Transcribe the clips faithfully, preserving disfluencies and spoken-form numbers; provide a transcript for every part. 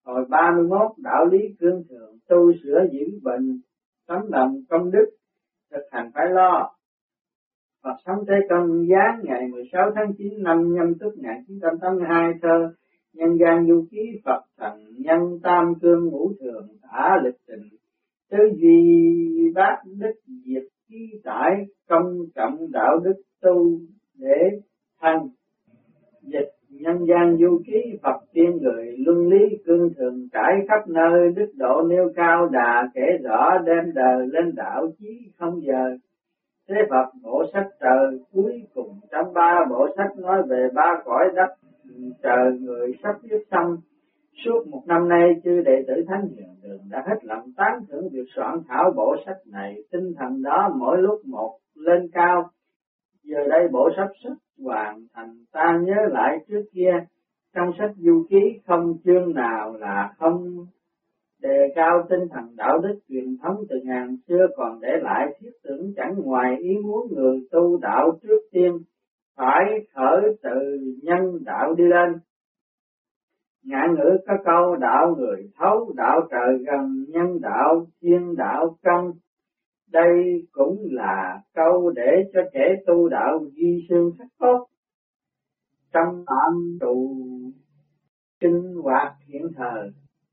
Hồi ba mươi mốt đạo lý cương thường, tu sửa giữ bệnh, tấm lòng công đức, thực hành phải lo. Phật sống Thế Công Giáng ngày mười sáu tháng chín năm Nhâm Tuất một nghìn chín trăm tám mươi hai, thơ nhân gian du ký Phật thần nhân tam cương ngũ thường tả lịch trình, tứ duy bát đức diệt ký tải, công trọng đạo đức tu để thành. Dịch nhân gian du ký Phật tiên người, luân lý cương thường trải khắp nơi, đức độ nêu cao đà kể rõ, đem đời lên đạo chí không giờ. Thế Phật bộ sách trời cuối cùng trong ba bộ sách nói về ba cõi đất trời người sắp viết xong. Suốt một năm nay chư đệ tử Thánh Hiền Đường đã hết lòng tán thưởng việc soạn thảo bộ sách này, tinh thần đó mỗi lúc một lên cao. Giờ đây bộ sách sách hoàn thành, ta nhớ lại trước kia trong sách du ký không chương nào là không đề cao tinh thần đạo đức truyền thống từ ngàn xưa còn để lại, thiết tưởng chẳng ngoài ý muốn người tu đạo trước tiên phải khởi từ nhân đạo đi lên. Ngạn ngữ có câu đạo người thấu, đạo trời gần, nhân đạo, thiên đạo công. Đây cũng là câu để cho kẻ tu đạo ghi xương khắc cốt. Trong tạm trụ sinh hoạt hiện thời,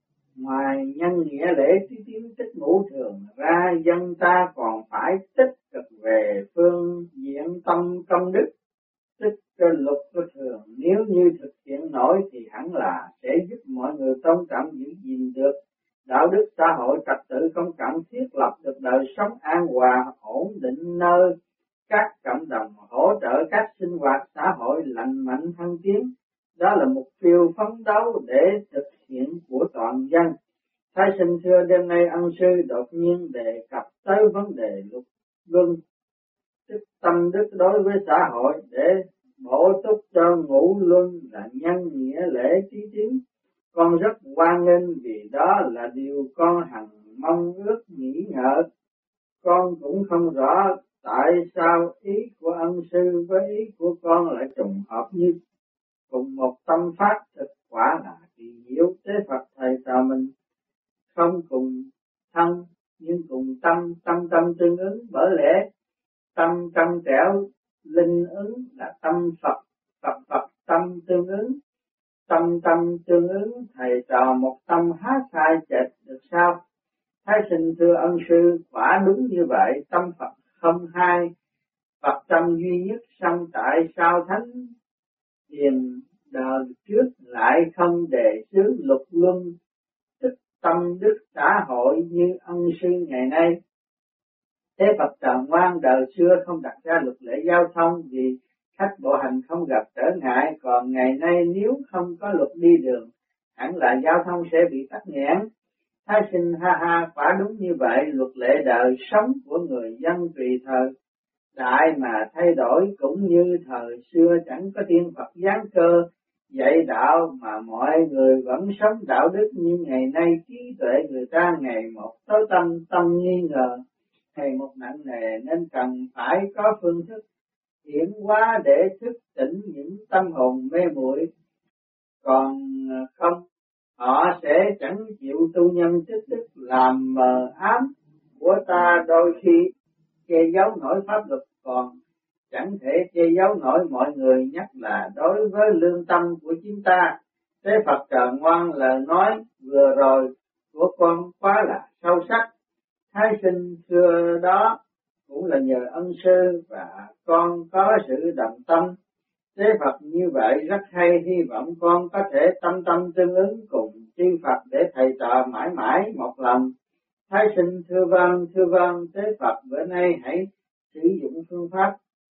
ngoài nhân nghĩa lễ tí tiến tích ngũ thường ra, dân ta còn phải tích cực về phương diện tâm công đức, tích cho lục của thường. Nếu như thực hiện nổi thì hẳn là sẽ giúp mọi người tôn trọng giữ gìn được đạo đức xã hội trật tự công cộng, thiết lập được đời sống an hòa ổn định nơi các cộng đồng, hỗ trợ các sinh hoạt xã hội lành mạnh thăng tiến. Đó là mục tiêu phấn đấu để thực hiện của toàn dân. Thái sinh thưa, đêm nay ân sư đột nhiên đề cập tới vấn đề lục luân, tức tâm đức đối với xã hội, để bổ túc cho ngũ luân là nhân nghĩa lễ trí tín. Con rất hoan nghênh vì đó là điều con hằng mong ước nghĩ ngợi. Con cũng không rõ tại sao ý của ân sư với ý của con lại trùng hợp như cùng một tâm pháp, thực quả là kỳ diệu. Thế Phật thầy trò mình không cùng thân nhưng cùng tâm, tâm tâm tương ứng, bởi lẽ tâm trong trẻo linh ứng là tâm Phật, Phật Phật tâm tương ứng. Tâm tâm tương ứng, thầy trò một tâm há sai chệch được sao? Thái sinh thưa ân sư, quả đúng như vậy, tâm Phật không hai, Phật tâm duy nhất, song tại sao Thánh Hiền đời trước lại không đề xướng lục luân, tức tâm đức xã hội như ân sư ngày nay? Thế Phật tròn ngoan đời xưa không đặt ra luật lệ giao thông vì khách bộ hành không gặp trở ngại, còn ngày nay nếu không có luật đi đường, hẳn là giao thông sẽ bị tắc nghẽn. Thái sinh ha ha, quả đúng như vậy, luật lệ đời sống của người dân tùy thời đại mà thay đổi, cũng như thời xưa chẳng có tiên Phật giáng cơ dạy đạo mà mọi người vẫn sống đạo đức, như ngày nay trí tuệ người ta ngày một tối tâm, tâm nghi ngờ ngày một nặng nề, nên cần phải có phương thức hiển hóa để thức tỉnh những tâm hồn mê muội. Còn không, họ sẽ chẳng chịu tu nhân tích đức làm mờ ám của ta, đôi khi che giấu nổi pháp luật, còn chẳng thể che giấu nổi mọi người, nhất là đối với lương tâm của chúng ta. Thế Phật trời ngoan, lời nói vừa rồi của con quá là sâu sắc. Thái sinh xưa đó cũng là nhờ ân sư và con có sự đồng tâm. Thế Phật như vậy rất hay, hy vọng con có thể tâm tâm tương ứng cùng chư Phật để thầy trò mãi mãi một lòng. Thái sinh thưa vâng, thưa vâng. Thế Phật bữa nay hãy sử dụng phương pháp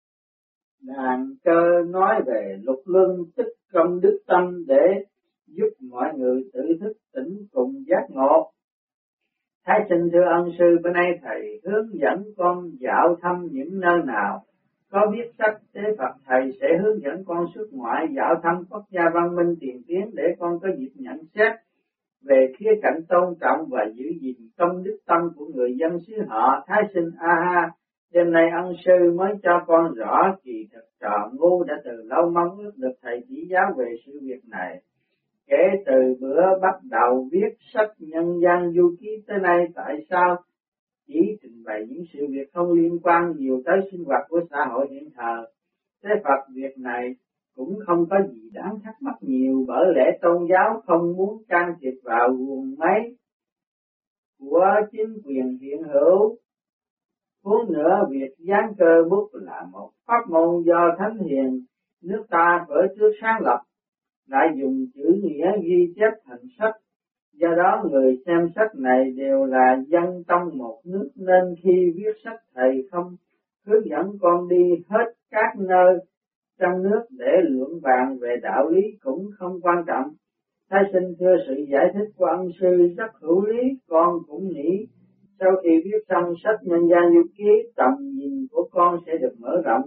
đàn cơ nói về lục luân, tức công đức tâm, để giúp mọi người tự thức tỉnh cùng giác ngộ. Thái sinh thưa ân sư, bữa nay thầy hướng dẫn con dạo thăm những nơi nào có viết sách. Thế Phật thầy sẽ hướng dẫn con xuất ngoại dạo thăm quốc gia văn minh tiền tiến, để con có dịp nhận xét về khía cạnh tôn trọng và giữ gìn công đức tâm của người dân xứ họ. Thái sinh a ha, đêm nay ân sư mới cho con rõ, kỳ thực trò ngu đã từ lâu mong ước được thầy chỉ giáo về sự việc này. Kể từ bữa bắt đầu viết sách Nhân gian du ký tới nay, tại sao chỉ trình bày những sự việc không liên quan nhiều tới sinh hoạt của xã hội hiện thời? Thế Phật việc này cũng không có gì đáng thắc mắc nhiều, bởi lẽ tôn giáo không muốn can thiệp vào guồng máy của chính quyền hiện hữu. Huống nữa, việc dán cơ bút là một pháp môn do Thánh Hiền nước ta vở trước sáng lập, lại dùng chữ nghĩa ghi chép thành sách. Do đó người xem sách này đều là dân trong một nước, nên khi viết sách thầy không hướng dẫn con đi hết các nơi trong nước để luận bàn về đạo lý cũng không quan trọng. Thái sinh thưa, sự giải thích của ân sư rất hữu lý, con cũng nghĩ sau khi viết xong sách Nhân gian du ký, tầm nhìn của con sẽ được mở rộng.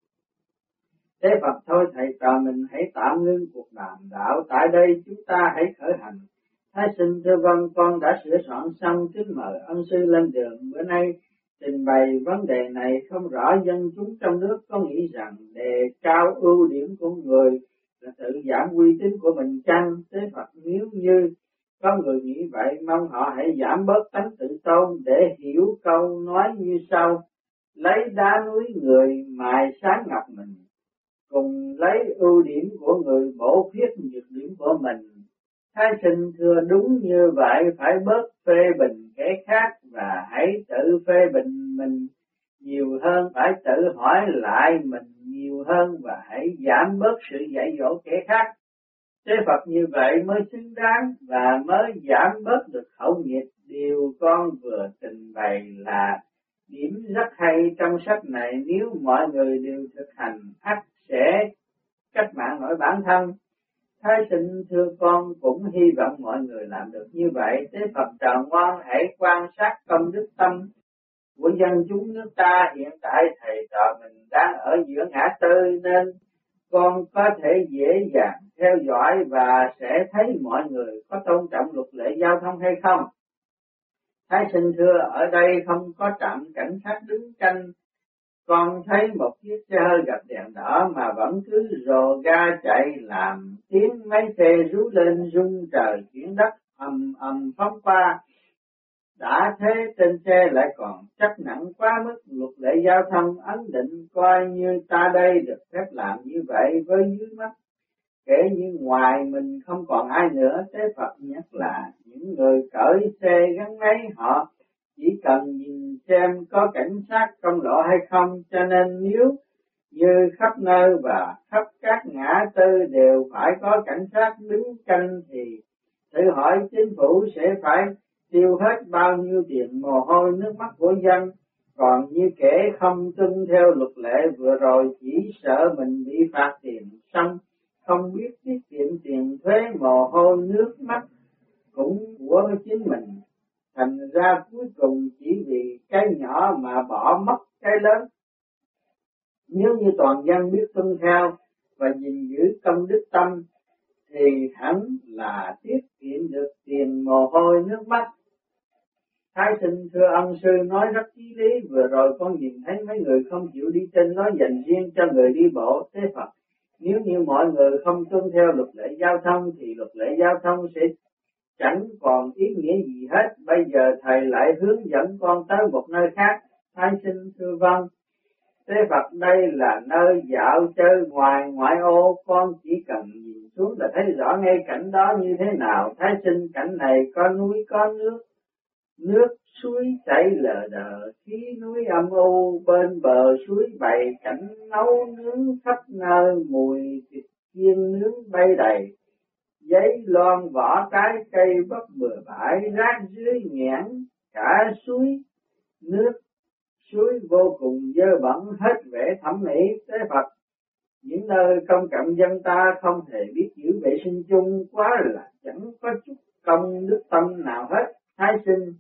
Thế Phật thôi, thầy trò mình hãy tạm ngưng cuộc đàm đạo tại đây, chúng ta hãy khởi hành. Thái sinh thưa vâng, con đã sửa soạn xong, kính mời ân sư lên đường. Bữa nay trình bày vấn đề này không rõ, dân chúng trong nước có nghĩ rằng đề cao ưu điểm của người là tự giảm uy tín của mình chăng? Thế Phật nếu như có người nghĩ vậy, mong họ hãy giảm bớt tánh tự tôn để hiểu câu nói như sau: lấy đá núi người mài sáng ngọc mình, cùng lấy ưu điểm của người bổ khuyết nhược điểm của mình. Thái sinh thưa, đúng như vậy, phải bớt phê bình kẻ khác và hãy tự phê bình mình nhiều hơn, phải tự hỏi lại mình nhiều hơn và hãy giảm bớt sự dạy dỗ kẻ khác. Thế Phật như vậy mới xứng đáng và mới giảm bớt được khẩu nghiệp. Điều con vừa trình bày là điểm rất hay trong sách này, nếu mọi người đều thực hành ắt sẽ cách mạng nổi bản thân. Thái sinh thưa, con cũng hy vọng mọi người làm được như vậy. Thế Phật trò ngoan, hãy quan sát công đức tâm của dân chúng nước ta. Hiện tại thầy trò mình đang ở giữa ngã tư, nên con có thể dễ dàng theo dõi và sẽ thấy mọi người có tôn trọng luật lệ giao thông hay không. Thái sinh thưa, ở đây không có trạm cảnh sát đứng canh. Con thấy một chiếc xe hơi gặp đèn đỏ mà vẫn cứ rồ ga chạy, làm tiếng máy xe rú lên rung trời chuyển đất, ầm ầm phóng qua. Đã thế trên xe lại còn chất nặng quá mức luật lệ giao thông ấn định, coi như ta đây được phép làm như vậy với dưới mắt. Kể như ngoài mình không còn ai nữa. Thế Phật nhắc là những người cởi xe gắn máy họ chỉ cần nhìn xem có cảnh sát công lộ hay không, cho nên nếu như khắp nơi và khắp các ngã tư đều phải có cảnh sát đứng canh thì thử hỏi chính phủ sẽ phải tiêu hết bao nhiêu tiền mồ hôi nước mắt của dân. Còn như kẻ không tuân theo luật lệ vừa rồi chỉ sợ mình bị phạt tiền, xong không biết tiết kiệm tiền thuế mồ hôi nước mắt cũng của chính mình. Thành ra cuối cùng chỉ vì cái nhỏ mà bỏ mất cái lớn. Nếu như toàn dân biết tuân theo và gìn giữ công đức tâm thì hẳn là tiết kiệm được tiền mồ hôi nước mắt. Thái sinh thưa, ân sư nói rất chí lý. Vừa rồi con nhìn thấy mấy người không chịu đi trên nói dành riêng cho người đi bộ. Thế Phật, nếu như mọi người không tuân theo luật lệ giao thông thì luật lệ giao thông sẽ chẳng còn ý nghĩa gì hết. Bây giờ thầy lại hướng dẫn con tới một nơi khác. Thái sinh thưa vâng. Thế Phật, đây là nơi dạo chơi ngoài ngoại ô, con chỉ cần nhìn xuống là thấy rõ ngay cảnh đó như thế nào. Thái sinh, cảnh này có núi có nước, nước suối chảy lờ đờ, khí núi âm u, bên bờ suối bày cảnh nấu nướng khắp nơi, mùi thịt chiên nướng bay đầy, giấy loan vỏ trái cây bắp bừa bãi, rác dưới nghẽn cả suối, nước suối vô cùng dơ bẩn, hết vẻ thẩm mỹ. Thế Phật, những nơi công cộng dân ta không hề biết giữ vệ sinh chung, quá là chẳng có chút công đức tâm nào hết. Thái sinh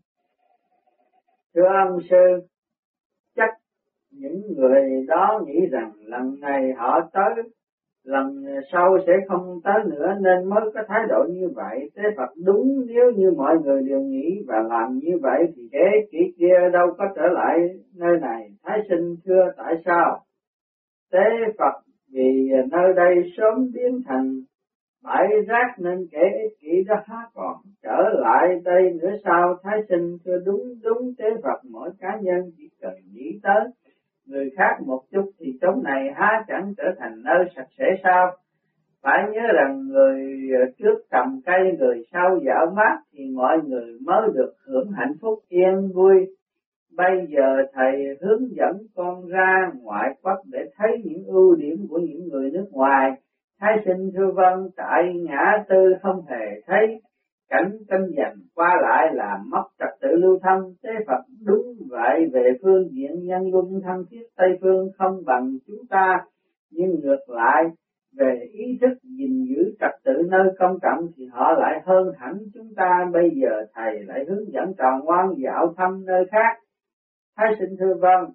thưa ân sư, chắc những người đó nghĩ rằng lần này họ tới, lần sau sẽ không tới nữa nên mới có thái độ như vậy. Thế Phật, đúng, nếu như mọi người đều nghĩ và làm như vậy thì thế kỷ kia đâu có trở lại nơi này. Thái sinh thưa, tại sao? Thế Phật, vì nơi đây sớm biến thành bãi rác nên kể ích kỷ đó há còn. Trở lại đây nữa sao Thái Sinh thưa đúng đúng tế Phật mỗi cá nhân chỉ cần nghĩ tới người khác một chút thì chốn này há chẳng trở thành nơi sạch sẽ sao? Phải nhớ rằng người trước cầm cây, người sau dạo mát thì mọi người mới được hưởng hạnh phúc yên vui. Bây giờ thầy hướng dẫn con ra ngoại quốc để thấy những ưu điểm của những người nước ngoài. Thái Sinh thưa vâng, tại ngã tư không hề thấy cảnh tranh giành qua lại làm mất trật tự lưu thông. Tế Phật đúng vậy, về phương diện nhân luân thân thiết Tây phương không bằng chúng ta, nhưng ngược lại về ý thức gìn giữ trật tự nơi công cộng thì họ lại hơn hẳn chúng ta. Bây giờ thầy lại hướng dẫn trò ngoan dạo thăm nơi khác. Thái Sinh thưa vâng.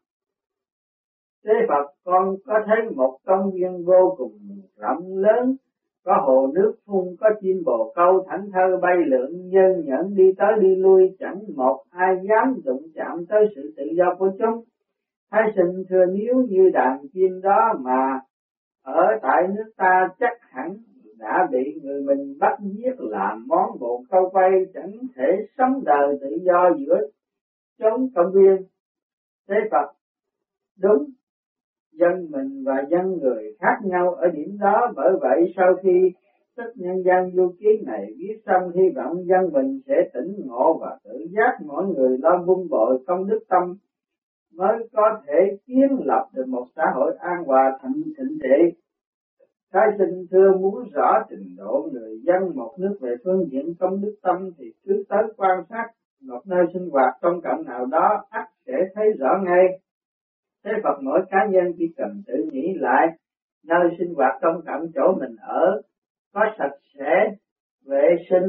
Tế Phật, con có thấy một công viên vô cùng rộng lớn, có hồ nước phun, có chim bồ câu thảnh thơi bay lượn, nhân nhẫn đi tới đi lui, chẳng một ai dám đụng chạm tới sự tự do của chúng. Thái Sinh thưa, nếu như đàn chim đó mà ở tại nước ta chắc hẳn đã bị người mình bắt giết làm món bồ câu quay, chẳng thể sống đời tự do giữa chốn công viên. Tế Phật, đúng, dân mình và dân người khác nhau ở điểm đó, bởi vậy sau khi sách nhân gian du ký này viết xong, hy vọng dân mình sẽ tỉnh ngộ và tự giác mỗi người lo vun bồi công đức tâm, mới có thể kiến lập được một xã hội an hòa thịnh thịnh trị. Thái Sinh thưa, muốn rõ trình độ người dân một nước về phương diện công đức tâm thì cứ tới quan sát một nơi sinh hoạt công cộng nào đó, ắt sẽ thấy rõ ngay. Thế Phật, mỗi cá nhân chỉ cần tự nghĩ lại nơi sinh hoạt công cộng chỗ mình ở có sạch sẽ, vệ sinh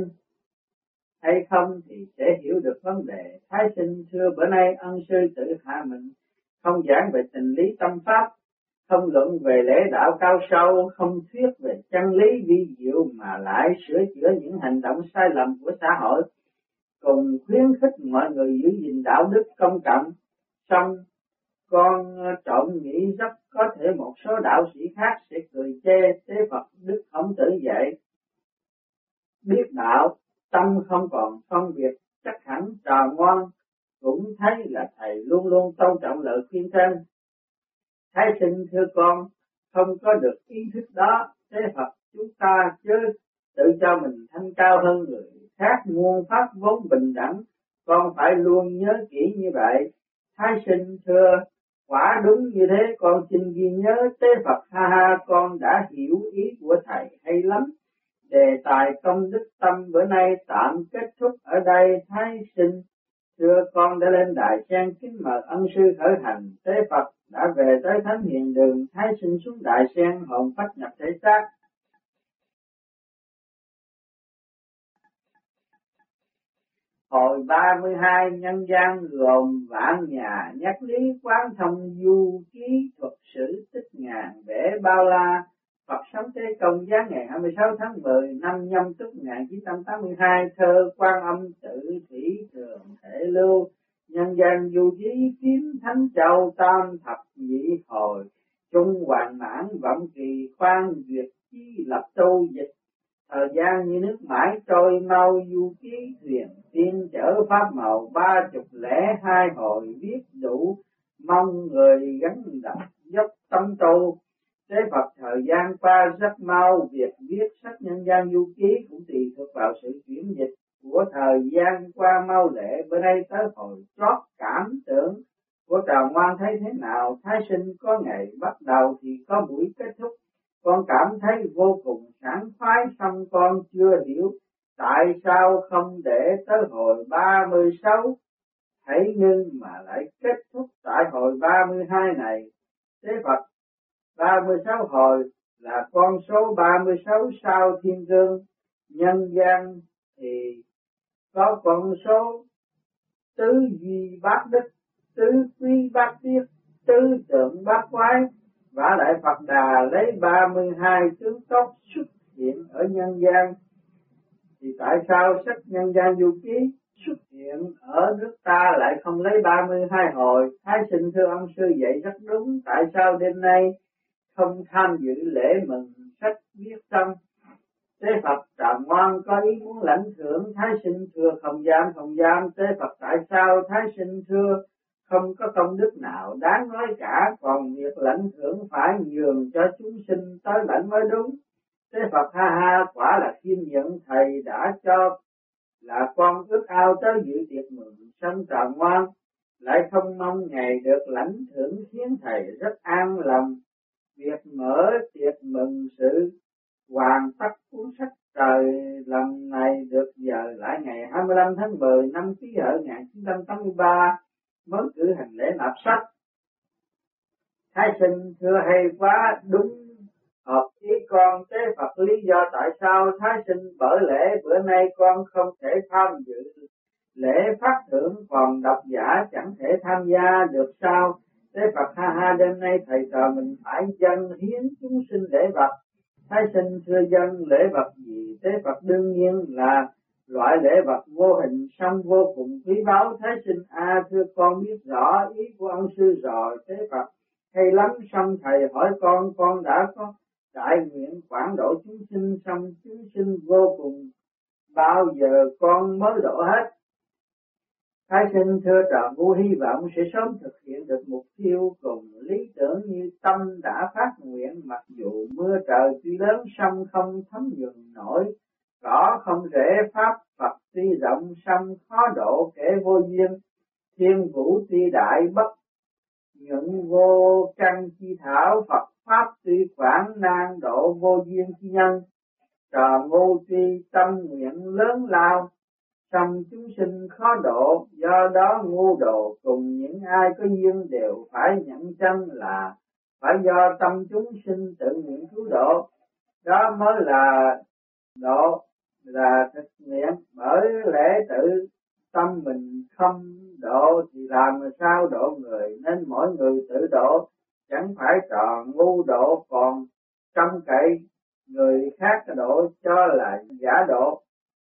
hay không thì sẽ hiểu được vấn đề. Thái Sinh thưa, bữa nay ân sư tự hạ mình, không giảng về tình lý tâm pháp, không luận về lễ đạo cao sâu, không thuyết về chân lý vi diệu, mà lại sửa chữa những hành động sai lầm của xã hội, cùng khuyến khích mọi người giữ gìn đạo đức công cộng. Xong con trộm nghĩ rất có thể một số đạo sĩ khác sẽ cười chê. Tế Phật, Đức Khổng Tử dạy biết đạo, tâm không còn phân biệt, chắc hẳn trò ngoan cũng thấy là thầy luôn luôn tôn trọng lời khuyên trên. Thái Sinh thưa con, không có được ý thức đó. Tế Phật, chúng ta chứ tự cho mình thanh cao hơn người khác, muôn pháp vốn bình đẳng, con phải luôn nhớ kỹ như vậy. Thái Sinh thưa, quả đúng như thế, con xin ghi nhớ. Tế Phật, ha ha, con đã hiểu ý của thầy hay lắm. Đề tài công đức tâm bữa nay tạm kết thúc ở đây. Thái Sinh thưa, con đã lên đài sen kính mời ân sư khởi hành. Tế Phật đã về tới thánh hiền đường. Thái Sinh xuống đài sen, hồn phách nhập thể xác. Hồi ba mươi hai, nhân gian gồm vạn nhà, nhắc lý quán thông du ký thuật sử tích ngàn vẽ bao la. Phật sống Thế Công giá ngày hai mươi sáu tháng mười năm Nhâm Tuất một nghìn chín trăm tám mươi hai, thơ Quan Âm tự thủy thường thể lưu. Nhân gian du ký kiếm Thánh Châu, tam thập nhị hồi, trung hoàn mãn vọng kỳ, khoan duyệt chi lập tu dịch. Thời gian như nước mãi trôi mau, du ký thuyền tiên chở pháp màu, ba chục lẻ hai hồi viết đủ, mong người gắn đọc dốc tâm tu. Tế Phật, thời gian qua rất mau, việc viết sách nhân gian du ký cũng tùy thuộc vào sự chuyển dịch của thời gian qua mau lẹ. Bữa nay tới hồi trót cảm tưởng của trò ngoan thấy thế nào? Thái Sinh, có ngày bắt đầu thì có buổi kết thúc, con cảm thấy vô cùng sảng khoái, xong con chưa hiểu tại sao không để tới hồi ba mươi sáu hãy ngưng mà lại kết thúc tại hồi ba mươi hai này. Tế Phật, ba mươi sáu hồi là con số ba mươi sáu sao thiên cương, nhân gian thì có con số tứ duy bát đức, tứ quý bát tiết, tứ tượng bát quái, và lại Phật Đà lấy ba mươi hai tướng tốt xuất hiện ở nhân gian, thì tại sao sách nhân gian du ký xuất hiện ở nước ta lại không lấy ba mươi hai hồi? Thái Sinh thưa ông sư, vậy rất đúng. Tại sao đêm nay không tham dự lễ mừng sách viết xong? Tế Phật tròn ngoan có ý muốn lãnh thưởng, Thái Sinh thưa không dám không dám. Tế Phật tại sao Thái Sinh thưa không có công đức nào đáng nói cả, còn việc lãnh thưởng phải nhường cho chúng sinh tới lãnh mới đúng. Tế Phật ha ha, quả là khiêm nhận, thầy đã cho là con ước ao tới dự tiệc mừng sanh tròn ngoan, lại không mong ngày được lãnh thưởng khiến thầy rất an lòng. Việc mở tiệc mừng sự hoàn tất cuốn sách trời lần này được giờ lại ngày hai mươi lăm tháng mười năm Kỷ Hợi một nghìn chín trăm tám mươi ba mới cử hành lễ nạp sách. Thái Sinh thưa hay quá, đúng hợp ý con. Tế Phật lý do tại sao Thái Sinh bởi lễ bữa nay con không thể tham dự lễ phát thưởng, còn độc giả chẳng thể tham gia được sao? Tế Phật ha ha, đêm nay thầy trò mình phải dâng hiến chúng sinh lễ vật. Thái Sinh thưa dâng lễ vật gì? Tế Phật đương nhiên là loại lễ vật vô hình song vô cùng quý báu. Thái Sinh a à, thưa con biết rõ ý của ông sư rồi. Tế Phật hay lắm, xong thầy hỏi con, con đã có đại nguyện quảng độ chúng sinh, xong chúng sinh vô cùng, bao giờ con mới độ hết? Thái Sinh thưa trò ngu hy vọng sẽ sớm thực hiện được mục tiêu cùng lý tưởng như tâm đã phát nguyện, mặc dù mưa trời tuy lớn sông không thấm nhuần nổi, cỏ không rễ pháp Phật tuy rộng sông khó độ kẻ vô duyên, thiên vũ tuy đại bất những vô căn chi thảo, Phật pháp tuy quảng nan độ vô duyên chi nhân. Trò ngu tuy tâm nguyện lớn lao, song chúng sinh khó độ, do đó ngu độ cùng những ai có duyên đều phải nhận chân là phải do tâm chúng sinh tự nguyện cứu độ. Đó mới là độ, là thực nghiệm. Bởi lẽ tự tâm mình không độ thì làm sao độ người, nên mỗi người tự độ, chẳng phải trò ngu độ còn trông cậy người khác độ cho là giả độ.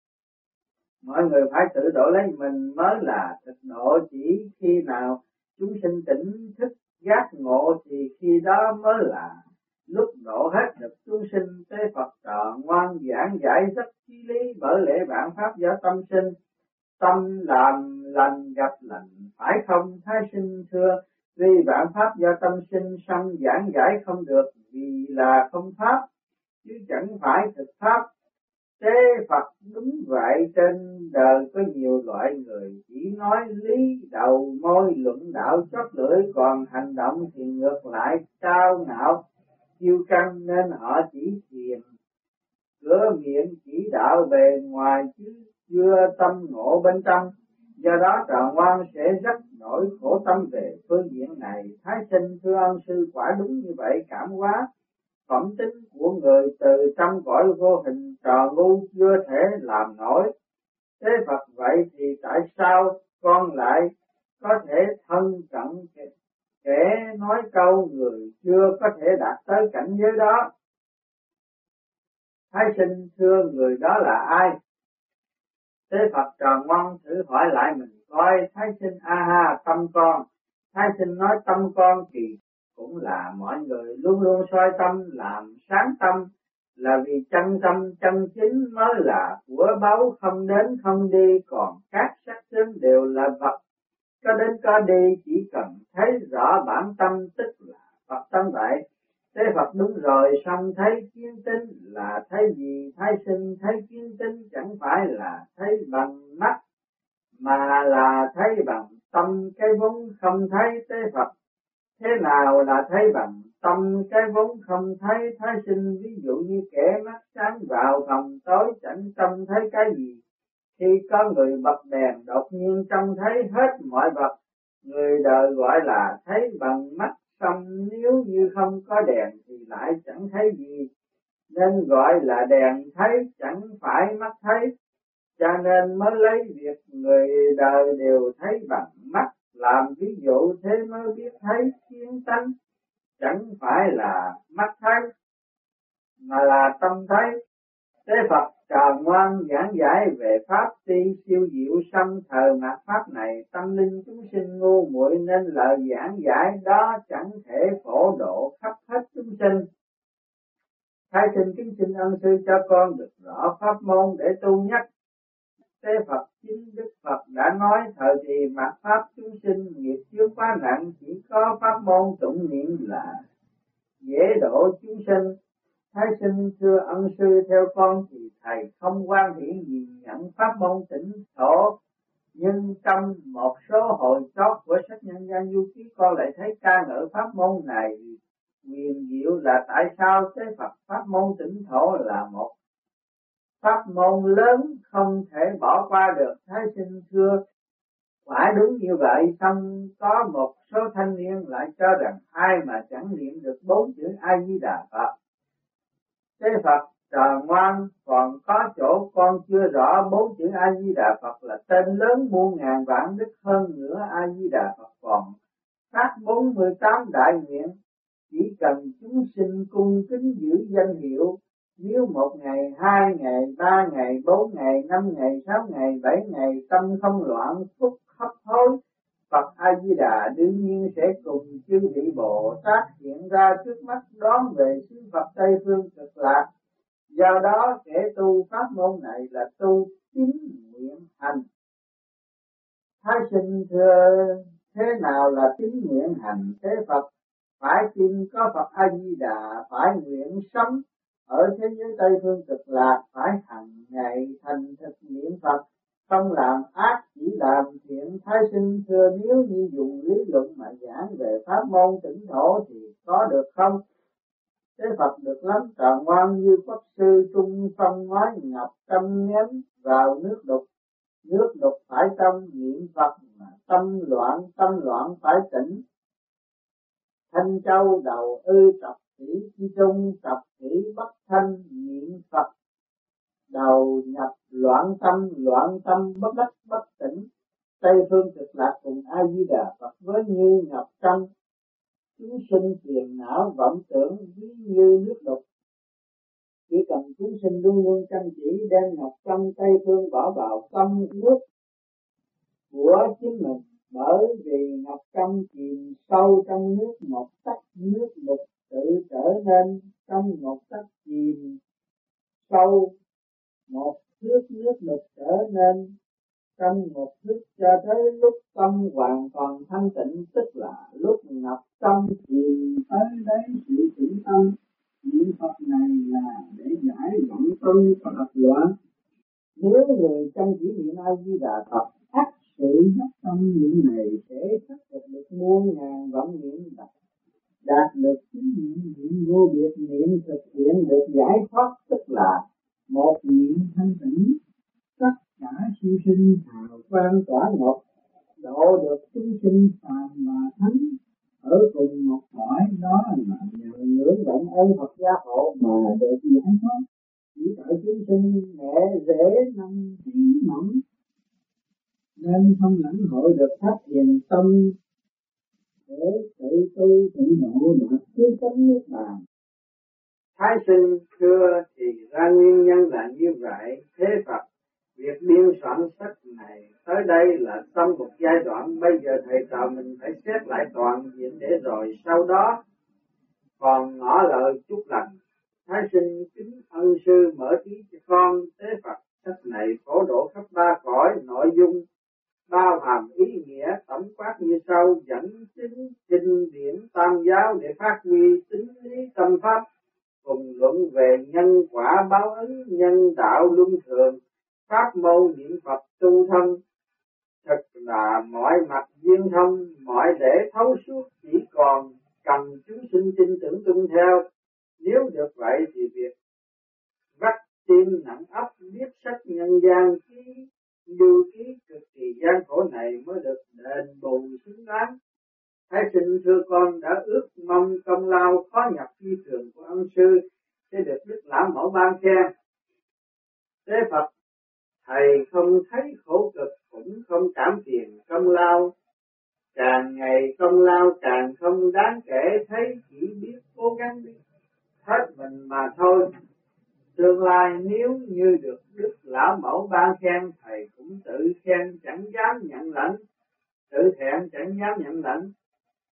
Mọi người phải tự độ lấy mình mới là thực độ. Chỉ khi nào chúng sinh tỉnh thức giác ngộ thì khi đó mới là lúc độ hết được chúng sinh. Tế Phật trò ngoan giảng giải rất chí lý, bởi lẽ vạn pháp do tâm sinh, tâm làm lành gặp lành phải không? Thái Sinh thưa vì vạn pháp do tâm sinh, song giảng giải không được vì là không pháp chứ chẳng phải thực pháp. Tế Phật đúng vậy, trên đời có nhiều loại người chỉ nói lý đầu môi luận đạo chót lưỡi, còn hành động thì ngược lại cao ngạo kiêu căng, nên họ chỉ thiền cửa miệng chỉ đạo bề ngoài chứ chưa tâm ngộ bên trong. Do đó trò ngoan sẽ rất nỗi khổ tâm về phương diện này. Thái Sinh thưa ông sư quả đúng như vậy, cảm hóa phẩm tính của người từ trong cõi vô hình, trò ngu chưa thể làm nổi. Thế Phật vậy thì tại sao con lại có thể thân cận kẻ nói câu người chưa có thể đạt tới cảnh giới đó? Thái Sinh thưa người đó là ai? Thế Phật trò ngoan thử hỏi lại mình coi. Thái Sinh a ha, tâm con. Thái Sinh nói tâm con kỳ cũng là mọi người luôn luôn soi tâm làm sáng tâm, là vì chân tâm chân chính mới là của báu không đến không đi, còn các sắc tướng đều là vật có đến có đi, chỉ cần thấy rõ bản tâm tức là Phật tâm vậy. Thế Phật đúng rồi, xong thấy kiến tính là thấy gì? Thái Sinh thấy kiến tính chẳng phải là thấy bằng mắt mà là thấy bằng tâm cái vốn không thấy. Thế Phật thế nào là thấy bằng tâm cái vốn không thấy? Thái Sinh ví dụ như kẻ mắt sáng vào phòng tối chẳng trông thấy cái gì, khi có người bật đèn đột nhiên trông thấy hết mọi vật. Người đời gọi là thấy bằng mắt, xong nếu như không có đèn thì lại chẳng thấy gì, nên gọi là đèn thấy chẳng phải mắt thấy. Cho nên mới lấy việc người đời đều thấy bằng mắt làm ví dụ, thế mới biết thấy kiến tánh chẳng phải là mắt thấy mà là tâm thấy. Thế Phật trò ngoan giảng giải về pháp tuy siêu diệu, song thờ mặt pháp này tâm linh chúng sinh ngu muội, nên lời giảng giải đó chẳng thể phổ độ khắp hết chúng sinh. Thái sinh kính xin ân sư cho con được rõ pháp môn để tu nhất. Thế Phật chính Đức Phật đã nói thời thì mạt pháp chúng sinh nghiệp chướng quá nặng, chỉ có pháp môn tụng niệm là dễ độ chúng sinh. Thái sinh thưa ân sư, theo con thì thầy không quan hiển gì nhận pháp môn tỉnh thổ, nhưng trong một số hồi chót của sách Nhân gian Du Ký con lại thấy ca ngợi pháp môn này huyền diệu, là tại sao thế Phật pháp môn tỉnh thổ là một pháp môn lớn không thể bỏ qua được. Thái sinh thưa phải đúng như vậy, xong có một số thanh niên lại cho rằng ai mà chẳng niệm được bốn chữ A Di Đà Phật. Thế Phật trò ngoan, còn có chỗ con chưa rõ bốn chữ A Di Đà Phật là tên lớn muôn ngàn vạn đức hơn nữa. A Di Đà Phật còn phát bốn mươi tám đại nguyện, chỉ cần chúng sinh cung kính giữ danh hiệu. Nếu một ngày, hai ngày, ba ngày, bốn ngày, năm ngày, sáu ngày, bảy ngày tâm không loạn, phúc hấp hối, Phật A Di Đà đương nhiên sẽ cùng chư vị Bồ Tát hiện ra trước mắt đón về xứ Phật Tây Phương Cực Lạc. Do đó kẻ tu pháp môn này là tu tín nguyện hành. Thái sinh thưa thế nào là tín nguyện hành? Thế Phật phải tin có Phật A Di Đà, phải nguyện sống ở thế giới Tây Phương Cực Lạc, phải hàng ngày thành thực niệm Phật, không làm ác chỉ làm thiện. Thái sinh thưa nếu như dùng lý luận mà giảng về pháp môn tỉnh thổ thì có được không? Thế Phật được lắm, tròn ngoan như Quốc sư Trung Phong nói, ngọc trăm ném vào nước đục, nước đục phải trong niệm Phật, mà tâm loạn tâm loạn phải tỉnh. Thanh châu đầu ư trọc thủy chi trung, trọc thủy bất thanh niệm Phật, đầu nhập loạn tâm loạn tâm bất đắc bất tỉnh. Tây Phương Cực Lạc cùng A Di Đà Phật với như ngọc trong, chúng sinh phiền não vọng tưởng ví như nước đục. Chỉ cần chúng sinh luôn luôn chăm chỉ đem ngọc trong Tây Phương bỏ vào tâm nước của chính mình, bởi vì ngọc trong chìm sâu trong nước một tấc, nước đục tự trở nên trong một tấc chìm sâu một thước, nước đục trở nên trong một thước, cho tới lúc tâm hoàn toàn thanh tịnh, tức là lúc ngọc trong chìm tới đấy sự tĩnh tâm. Niệm Phật này là để giải vọng tâm Phật loạn. Nếu người chăm chỉ niệm A Di Đà Phật, ắt sự dốc tâm niệm này sẽ khắc phục được muôn ngàn vọng niệm, đạt, đạt được chính niệm niệm vô biệt niệm, thực hiện được giải thoát, tức là một niệm thanh tịnh. Tất cả siêu sinh hào quang tỏa ngọc, độ được chúng sinh phàm và thánh ở cùng một cõi, đó là nhờ ngưỡng vọng ơn Phật gia hộ mà được giải thoát. Chỉ tại chúng sinh nhẹ dễ nằm trí mỏng nên không lãnh hội được pháp thiền tâm để tự tu tự độ đạt cuối chánh niết bàn. Thái sinh thưa thì ra nguyên nhân là như vậy. Thế Phật việc biên soạn sách này tới đây là xong một giai đoạn, bây giờ thầy trò mình phải xét lại toàn diện để rồi sau đó còn ngỏ lời chúc lành. Thái sinh kính ân sư mở trí cho con. Thế Phật sách này phổ độ khắp ba cõi, nội dung bao hàm ý nghĩa tổng quát như sau: dẫn chứng kinh điển tam giáo để phát huy tính lý tâm pháp, cùng luận về nhân quả báo ứng, nhân đạo luân thường, pháp môn niệm Phật tu thân. Thật là mọi mặt viên thông, mọi lễ thấu suốt, chỉ còn cần chúng sinh tin tưởng tuân theo. Nếu được vậy thì việc vắt tim nặng ấp viết sách nhân gian ký lưu ký cực kỳ gian khổ này mới được đền bù xứng đáng. Thái sinh thưa con đã ước mong công lao khó nhập phi thường của ân sư sẽ được Đức Lão Mẫu ban khen. Thế Phật thầy không thấy khổ cực, cũng không cảm phiền công lao, càng ngày công lao càng không đáng kể, thấy chỉ biết cố gắng biết hết mình mà thôi. Tương lai nếu như được Đức Lão Mẫu ban khen, thầy cũng tự khen chẳng dám nhận lãnh, tự thẹn chẳng dám nhận lãnh.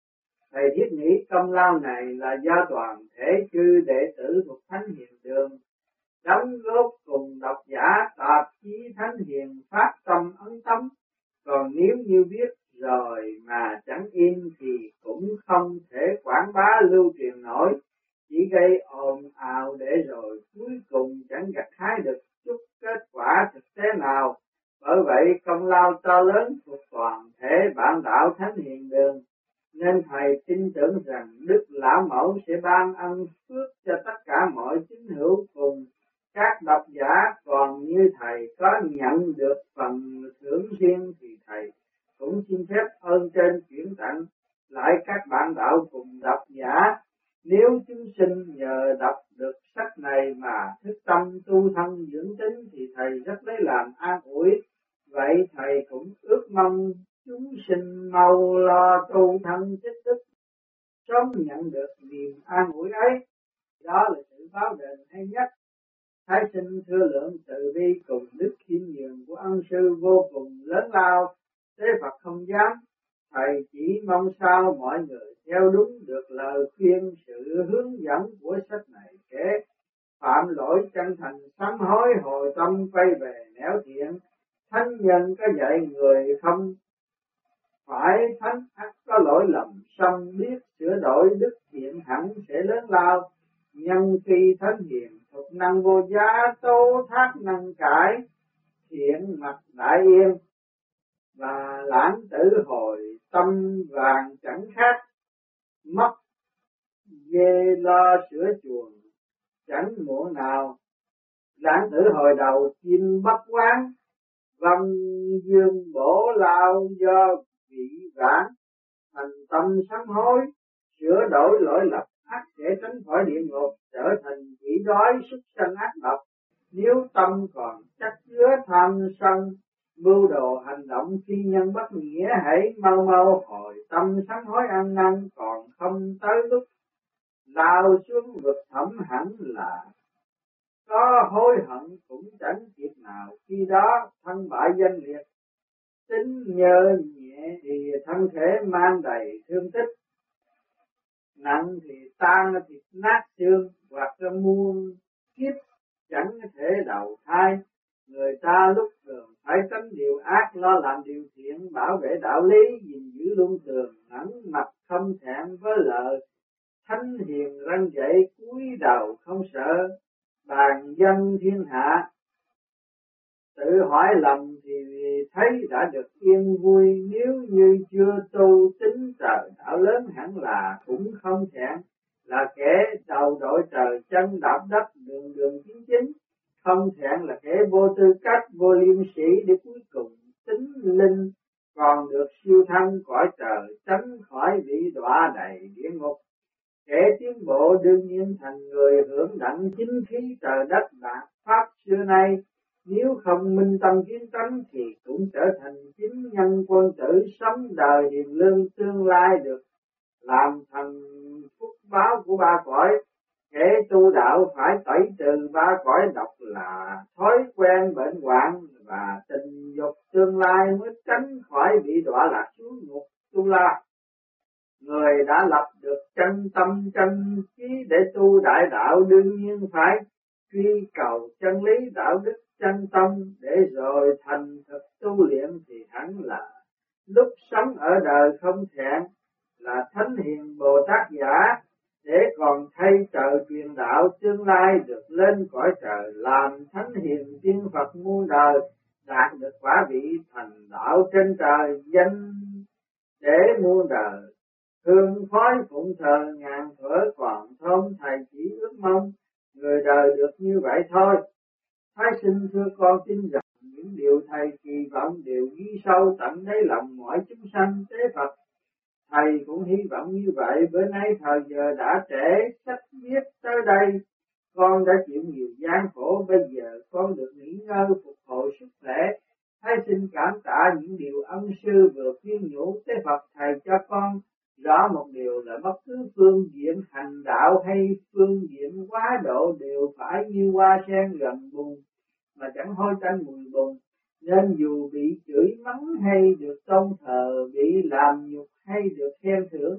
Thầy thiết nghĩ công lao này là do toàn thể chư đệ tử thuộc Thánh Hiền Đường đóng góp cùng độc giả tạp chí Thánh Hiền phát tâm ấn tống. Còn nếu như viết rồi mà chẳng in thì cũng không thể quảng bá lưu truyền nổi, chỉ gây ồn ào để rồi cuối cùng chẳng gặt hái được chút kết quả thực tế nào. Bởi vậy công lao to lớn thuộc toàn thể bạn đạo Thánh Hiền Đường, nên thầy tin tưởng rằng Đức Lão Mẫu sẽ ban ân phước cho tất cả mọi tín hữu cùng các độc giả. Còn như thầy có nhận được phần thưởng riêng thì thầy cũng xin phép ơn trên chuyển tặng lại các bạn đạo cùng độc giả. Nếu chúng sinh nhờ đọc được sách này mà thức tâm tu thân dưỡng tính thì thầy rất lấy làm an ủi. Vậy thầy cũng ước mong chúng sinh mau lo tu thân tích đức, sớm nhận được niềm an ủi ấy. Đó là sự báo đền hay nhất. Thái sinh thưa lượng từ bi cùng đức khiêm nhường của ân sư vô cùng lớn lao, thế Phật không dám. Thầy chỉ mong sao mọi người theo đúng được lời khuyên, sự hướng dẫn của sách này kể phạm lỗi chân thành sám hối hồi tâm quay về nẻo thiện. Thánh nhân có dạy người không phải thánh ắt có lỗi lầm, xong biết sửa đổi đức thiện hẳn sẽ lớn lao. Nhân khi thánh hiền thuộc năng vô giá, tố thác năng cải thiện mặt đại yên. Và lãng tử hồi tâm vàng chẳng khác, mất dê lo sửa chuồng chẳng muộn nào. Lãng tử hồi đầu chim bất quán, vân dương bổ lao do vị vãn. Thành tâm sám hối sửa đổi lỗi lầm, ắt sẽ tránh khỏi địa ngục, trở thành chỉ đói súc sanh ác độc. Nếu tâm còn chắc chứa tham sân, mưu đồ hành động phi nhân bất nghĩa, hãy mau mau hồi tâm sám hối ăn năn, còn không tới lúc lao xuống vực thẳm hẳn là có hối hận cũng chẳng kịp nào. Khi đó thân bại danh liệt, tính nhơ nhẹ thì thân thể mang đầy thương tích, nặng thì tan thịt nát xương, hoặc là muôn kiếp chẳng thể đầu thai. Người ta lúc thường phải tránh điều ác, lo làm điều thiện, bảo vệ đạo lý, gìn giữ luân thường, ngẩng mặt không thẹn với lời. Thánh hiền răn dạy cúi đầu không sợ, bàn dân thiên hạ. Tự hỏi lầm thì thấy đã được yên vui, nếu như chưa tu tính trời đạo lớn hẳn là cũng không thẹn. Là kẻ đầu đội trời chân đạp đất, đường đường chính chính. Không thẹn là kẻ vô tư cách, vô liêm sĩ, để cuối cùng tính linh còn được siêu thăng cõi trời, tránh khỏi bị đọa đầy địa ngục. Kẻ tiến bộ đương nhiên thành người hưởng đặng chính khí trời đất đạt pháp xưa nay. Nếu không minh tâm kiến tánh thì cũng trở thành chính nhân quân tử, sống đời hiền lương, tương lai được làm thành phúc báo của ba cõi. Kẻ tu đạo phải tẩy trừ ba cõi độc là thói quen bệnh hoạn và tình dục, tương lai mới tránh khỏi bị đọa lạc xuống ngục tu la. Người đã lập được chân tâm chân trí để tu đại đạo đương nhiên phải truy cầu chân lý đạo đức chân tâm, để rồi thành thực tu luyện thì hẳn là lúc sống ở đời không thẹn, là thánh hiền Bồ Tát giả, để còn thay trời truyền đạo, tương lai được lên cõi trời làm thánh hiền tiên Phật muôn đời, đạt được quả vị thành đạo trên trời, danh để muôn đời. Hương khói phụng thờ ngàn thuở còn thơm, thầy chỉ ước mong người đời được như vậy thôi. Thái sinh thưa con tin rằng những điều thầy kỳ vọng đều ghi sâu tận đáy lòng mọi chúng sanh tế Phật. Thầy cũng hy vọng như vậy. Bữa nay thời giờ đã trễ, sách viết tới đây, con đã chịu nhiều gian khổ, bây giờ con được nghỉ ngơi phục hồi sức khỏe. Thái xin cảm tạ những điều ân sư vừa khuyên nhủ tế Phật. Thầy cho con rõ một điều là bất cứ phương diện hành đạo hay phương diện quá độ đều phải như hoa sen gần bùn mà chẳng hôi tanh mùi bùn. Nên dù bị chửi mắng hay được tôn thờ, bị làm nhục hay được khen thưởng,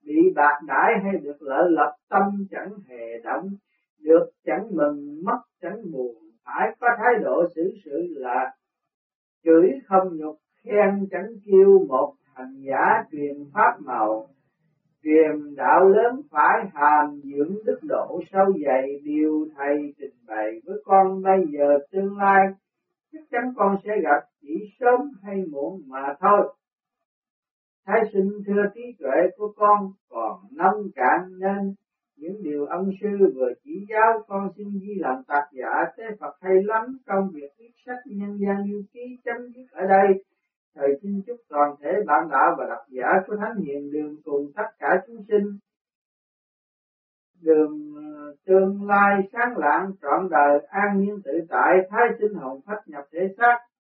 bị bạc đãi hay được lợi lập tâm chẳng hề động, được chẳng mừng, mất chẳng buồn, phải có thái độ xử sự là chửi không nhục, khen chẳng kêu, một hành giả truyền pháp màu. Truyền đạo lớn phải hàm dưỡng đức độ sâu dày, điều thầy trình bày với con bây giờ tương lai, chắc chắn con sẽ gặp, chỉ sớm hay muộn mà thôi. Thái sinh thưa trí tuệ của con còn nông cạn, nên những điều ân sư vừa chỉ giáo con xin ghi làm tác giả. Thế Phật hay lắm, công việc viết sách nhân gian lưu ký chấm dứt ở đây. Thầy xin chúc toàn thể bạn đạo và độc giả của Thánh Hiền Đường cùng tất cả chúng sinh đường tương lai sáng lạng, trọn đời an nhiên tự tại, thái sinh hồn phách nhập thể xác.